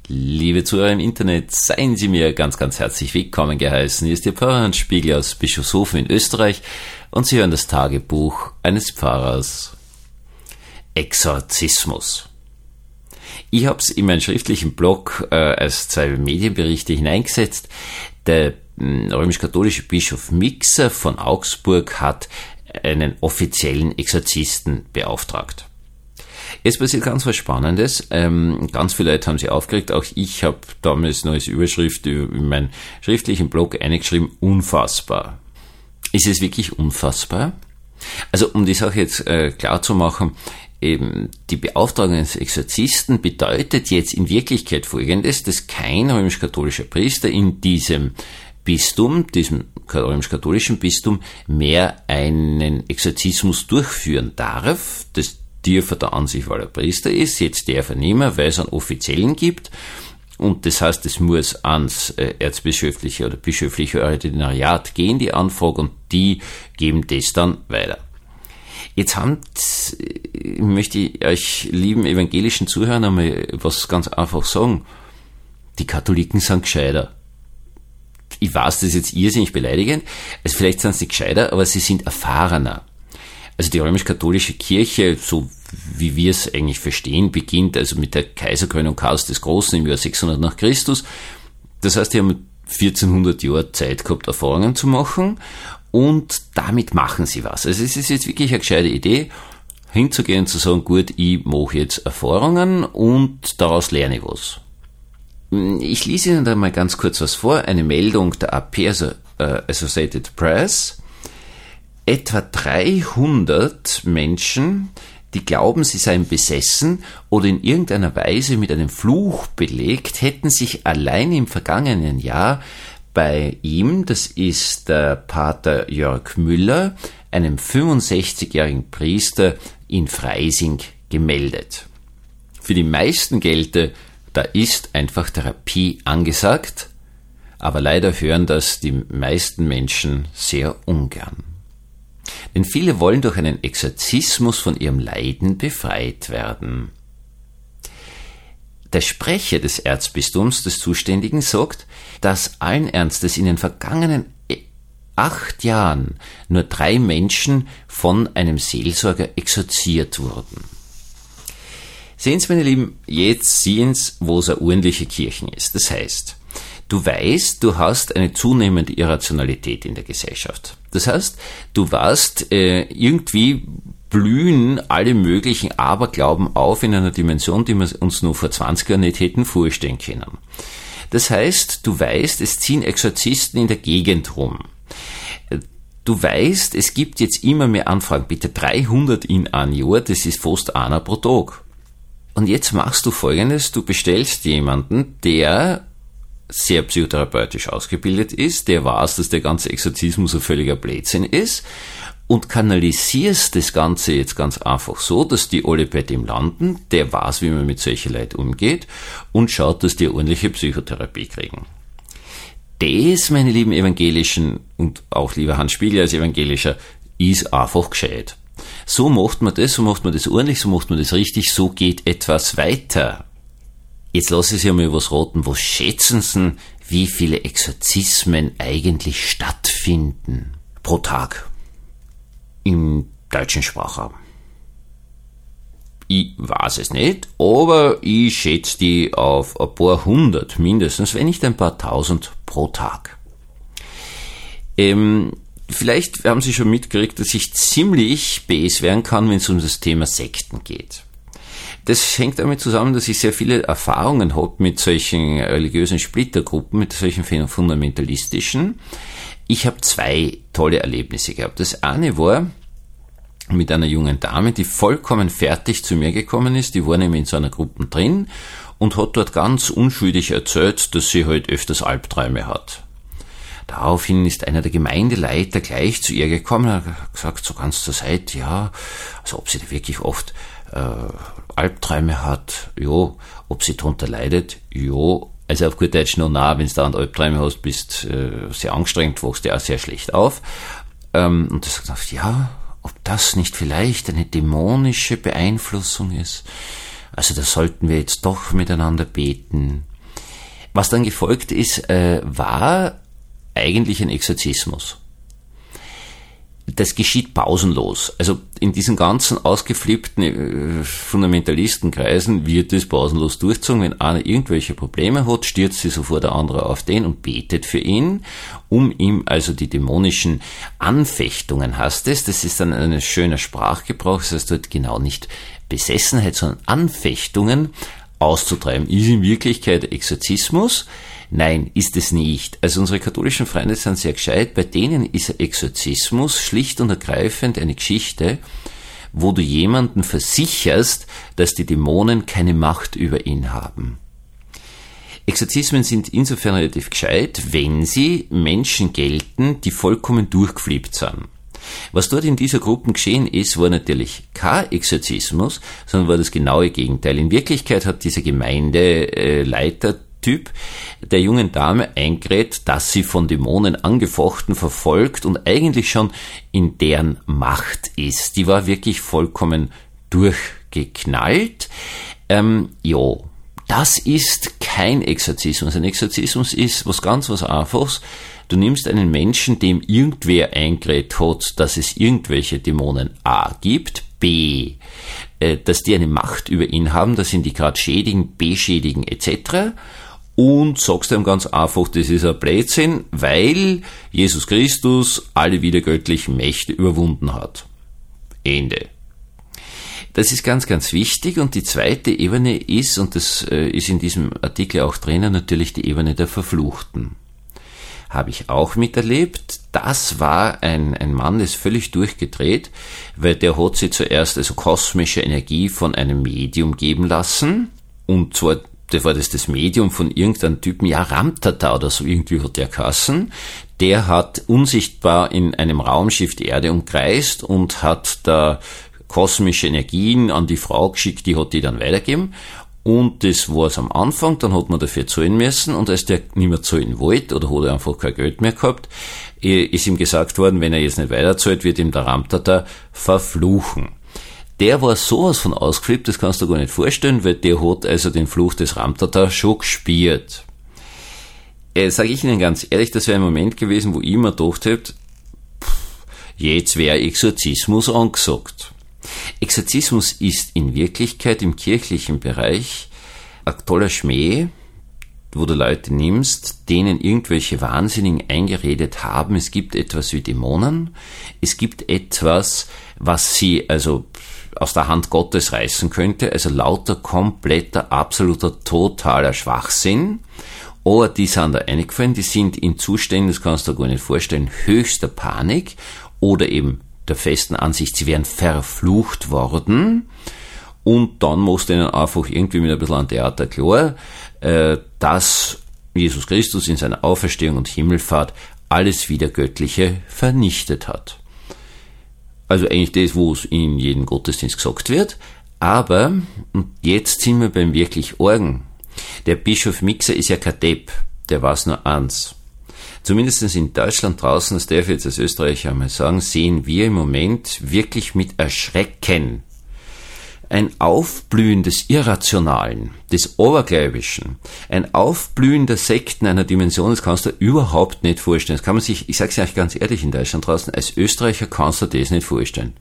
Liebe Zuhörer im Internet, seien Sie mir ganz, ganz herzlich willkommen geheißen. Hier ist Ihr Pfarrer Hans Spiegel aus Bischofshofen in Österreich und Sie hören das Tagebuch eines Pfarrers. Exorzismus. Ich habe es in meinen schriftlichen Blog als 2 Medienberichte hineingesetzt. Der römisch-katholische Bischof Mixer von Augsburg hat einen offiziellen Exorzisten beauftragt. Es passiert ganz was Spannendes. Ganz viele Leute haben sich aufgeregt. Auch ich habe damals noch als Überschrift in meinen schriftlichen Blog eingeschrieben, unfassbar. Ist es wirklich unfassbar? Also um die Sache jetzt klar zu machen, eben die Beauftragung eines Exorzisten bedeutet jetzt in Wirklichkeit Folgendes, dass kein römisch-katholischer Priester in diesem Bistum, diesem römisch-katholischen Bistum, mehr einen Exorzismus durchführen darf. Das darf er an sich, weil er Priester ist, jetzt darf er nicht mehr, weil es einen Offiziellen gibt. Und das heißt, es muss ans erzbischöfliche oder bischöfliche Ordinariat gehen, die Anfrage, und die geben das dann weiter. Jetzt möchte ich euch lieben evangelischen Zuhörern einmal was ganz einfach sagen. Die Katholiken sind gescheiter. Ich weiß, das ist jetzt irrsinnig beleidigend. Also vielleicht sind sie gescheiter, aber sie sind erfahrener. Also die römisch-katholische Kirche, so wie wir es eigentlich verstehen, beginnt also mit der Kaiserkrönung Karls des Großen im Jahr 600 nach Christus. Das heißt, die haben 1400 Jahre Zeit gehabt, Erfahrungen zu machen, und damit machen sie was. Also es ist jetzt wirklich eine gescheite Idee, hinzugehen und zu sagen, gut, ich mache jetzt Erfahrungen und daraus lerne ich was. Ich lese Ihnen da mal ganz kurz was vor, eine Meldung der AP, also Associated Press. Etwa 300 Menschen, die glauben, sie seien besessen oder in irgendeiner Weise mit einem Fluch belegt, hätten sich allein im vergangenen Jahr bei ihm, das ist der Pater Jörg Müller, einem 65-jährigen Priester in Freising, gemeldet. Für die meisten gelte, da ist einfach Therapie angesagt, aber leider hören das die meisten Menschen sehr ungern. Denn viele wollen durch einen Exorzismus von ihrem Leiden befreit werden. Der Sprecher des Erzbistums, des Zuständigen, sagt, dass allen Ernstes in den vergangenen 8 Jahren nur 3 Menschen von einem Seelsorger exorziert wurden. Sehen Sie, meine Lieben, jetzt sehen Sie, wo es eine ordentliche Kirche ist. Das heißt, du weißt, du hast eine zunehmende Irrationalität in der Gesellschaft. Das heißt, du weißt, irgendwie blühen alle möglichen Aberglauben auf in einer Dimension, die wir uns nur vor 20 Jahren nicht hätten vorstellen können. Das heißt, du weißt, es ziehen Exorzisten in der Gegend rum. Du weißt, es gibt jetzt immer mehr Anfragen. Bitte 300 in einem Jahr, das ist fast einer pro Tag. Und jetzt machst du Folgendes, du bestellst jemanden, der sehr psychotherapeutisch ausgebildet ist, der weiß, dass der ganze Exorzismus ein völliger Blödsinn ist, und kanalisierst das Ganze jetzt ganz einfach so, dass die alle bei dem landen, der weiß, wie man mit solchen Leuten umgeht, und schaut, dass die ordentliche Psychotherapie kriegen. Das, meine lieben Evangelischen, und auch lieber Hans Spiegel als Evangelischer, ist einfach gescheit. So macht man das ordentlich, so macht man das richtig, so geht etwas weiter. Jetzt lasse ich Sie einmal was raten. Was schätzen Sie, wie viele Exorzismen eigentlich stattfinden pro Tag im deutschen Sprachraum? Ich weiß es nicht, aber ich schätze die auf ein paar hundert mindestens, wenn nicht ein paar tausend pro Tag. Vielleicht haben Sie schon mitgekriegt, dass ich ziemlich bäs werden kann, wenn es um das Thema Sekten geht. Das hängt damit zusammen, dass ich sehr viele Erfahrungen habe mit solchen religiösen Splittergruppen, mit solchen fundamentalistischen. Ich habe 2 tolle Erlebnisse gehabt. Das eine war mit einer jungen Dame, die vollkommen fertig zu mir gekommen ist. Die war nämlich in so einer Gruppe drin und hat dort ganz unschuldig erzählt, dass sie halt öfters Albträume hat. Daraufhin ist einer der Gemeindeleiter gleich zu ihr gekommen und hat gesagt, so ganz zur Seite, ja, also ob sie da wirklich oft Albträume hat, ja, ob sie darunter leidet, ja, also auf gut Deutsch noch nah, wenn du da Albträume hast, bist sehr angestrengt, wachst du auch sehr schlecht auf. Und das gesagt, ja, ob das nicht vielleicht eine dämonische Beeinflussung ist. Also da sollten wir jetzt doch miteinander beten. Was dann gefolgt ist, war eigentlich ein Exorzismus. Das geschieht pausenlos. Also in diesen ganzen ausgeflippten Fundamentalistenkreisen wird es pausenlos durchgezogen. Wenn einer irgendwelche Probleme hat, stürzt sich sofort der andere auf den und betet für ihn, um ihm also die dämonischen Anfechtungen, heißt es. Das ist dann ein schöner Sprachgebrauch, das heißt dort genau nicht Besessenheit, sondern Anfechtungen auszutreiben. Ist in Wirklichkeit Exorzismus? Nein, ist es nicht. Also unsere katholischen Freunde sind sehr gescheit. Bei denen ist Exorzismus schlicht und ergreifend eine Geschichte, wo du jemanden versicherst, dass die Dämonen keine Macht über ihn haben. Exorzismen sind insofern relativ gescheit, wenn sie Menschen gelten, die vollkommen durchgeflippt sind. Was dort in dieser Gruppe geschehen ist, war natürlich kein Exorzismus, sondern war das genaue Gegenteil. In Wirklichkeit hat dieser Gemeindeleiter der jungen Dame eingerät, dass sie von Dämonen angefochten, verfolgt und eigentlich schon in deren Macht ist. Die war wirklich vollkommen durchgeknallt. Das ist kein Exorzismus. Ein Exorzismus ist was Einfaches. Du nimmst einen Menschen, dem irgendwer eingerät hat, dass es irgendwelche Dämonen A gibt, B, dass die eine Macht über ihn haben, dass ihn die gerade schädigen, beschädigen etc., und sagst ihm ganz einfach, das ist ein Blödsinn, weil Jesus Christus alle wiedergöttlichen Mächte überwunden hat. Ende. Das ist ganz, ganz wichtig. Und die zweite Ebene ist, und das ist in diesem Artikel auch drinnen, natürlich die Ebene der Verfluchten. Habe ich auch miterlebt. Das war ein Mann, der ist völlig durchgedreht, weil der hat sich zuerst also kosmische Energie von einem Medium geben lassen, und zwar war das Medium von irgendeinem Typen, Ramtata oder so, irgendwie hat der geheißen. Der hat unsichtbar in einem Raumschiff die Erde umkreist und hat da kosmische Energien an die Frau geschickt, die hat die dann weitergegeben. Und das war es am Anfang, dann hat man dafür zahlen müssen, und als der nicht mehr zahlen wollte, oder hat er einfach kein Geld mehr gehabt, ist ihm gesagt worden, wenn er jetzt nicht weiterzahlt, wird ihm der Ramtata verfluchen. Der war sowas von ausgeflippt, das kannst du gar nicht vorstellen, weil der hat also den Fluch des Ramtata schon gespürt. Sage ich Ihnen ganz ehrlich, das wäre ein Moment gewesen, wo ich mir gedacht hätte, jetzt wäre Exorzismus angesagt. Exorzismus ist in Wirklichkeit im kirchlichen Bereich ein toller Schmäh, wo du Leute nimmst, denen irgendwelche Wahnsinnigen eingeredet haben, es gibt etwas wie Dämonen, es gibt etwas, was sie also aus der Hand Gottes reißen könnte, also lauter kompletter, absoluter, totaler Schwachsinn. Aber die sind da eingefallen, die sind in Zuständen, das kannst du dir gar nicht vorstellen, höchster Panik oder eben der festen Ansicht, sie wären verflucht worden. Und dann musst du ihnen einfach irgendwie mit ein bisschen an Theater klar, dass Jesus Christus in seiner Auferstehung und Himmelfahrt alles Wiedergöttliche vernichtet hat. Also eigentlich das, wo es in jedem Gottesdienst gesagt wird. Aber, und jetzt sind wir beim wirklich Argen. Der Bischof Mixer ist ja kein Depp, der weiß nur eins. Zumindest in Deutschland draußen, das darf ich jetzt als Österreicher einmal sagen, sehen wir im Moment wirklich mit Erschrecken ein Aufblühen des Irrationalen, des Abergläubischen, ein Aufblühen der Sekten einer Dimension, das kannst du dir überhaupt nicht vorstellen. Das kann man sich, ich sage es euch ganz ehrlich in Deutschland draußen, als Österreicher kannst du dir das nicht vorstellen.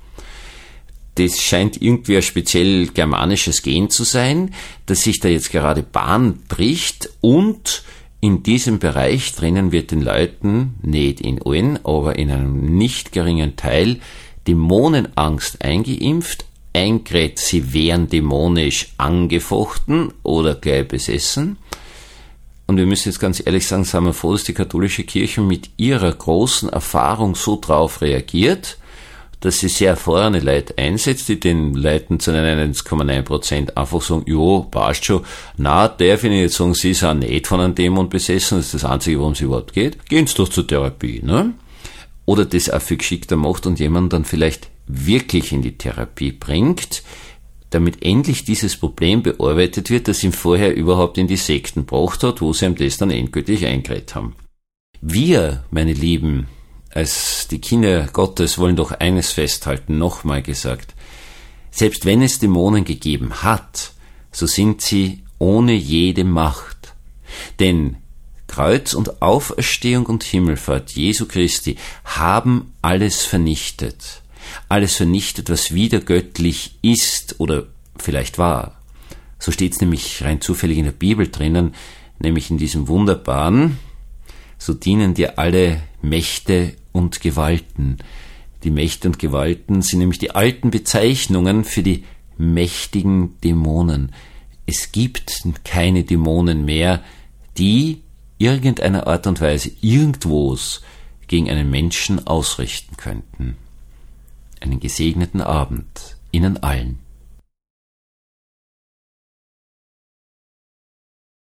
Das scheint irgendwie ein speziell germanisches Gen zu sein, das sich da jetzt gerade Bahn bricht, und in diesem Bereich drinnen wird den Leuten, nicht in allen, aber in einem nicht geringen Teil, Dämonenangst eingeimpft, eingeredet, sie wären dämonisch angefochten oder gleich besessen. Und wir müssen jetzt ganz ehrlich sagen, sind wir froh, dass die katholische Kirche mit ihrer großen Erfahrung so drauf reagiert, dass sie sehr erfahrene Leute einsetzt, die den Leuten zu 99,9% einfach sagen, jo, passt schon, na, darf ich nicht sagen, sie sind nicht von einem Dämon besessen, das ist das Einzige, worum es überhaupt geht. Gehen Sie doch zur Therapie, ne? Oder das auch viel geschickter macht und jemanden dann vielleicht wirklich in die Therapie bringt, damit endlich dieses Problem bearbeitet wird, das ihm vorher überhaupt in die Sekten gebracht hat, wo sie ihm das dann endgültig eingeredet haben. Wir, meine Lieben, als die Kinder Gottes, wollen doch eines festhalten, nochmal gesagt. Selbst wenn es Dämonen gegeben hat, so sind sie ohne jede Macht. Denn Kreuz und Auferstehung und Himmelfahrt Jesu Christi haben alles vernichtet. Alles vernichtet, was wieder göttlich ist oder vielleicht war. So steht es nämlich rein zufällig in der Bibel drinnen, nämlich in diesem wunderbaren: So dienen dir alle Mächte und Gewalten. Die Mächte und Gewalten sind nämlich die alten Bezeichnungen für die mächtigen Dämonen. Es gibt keine Dämonen mehr, die irgendeiner Art und Weise irgendwas gegen einen Menschen ausrichten könnten. Einen gesegneten Abend Ihnen allen.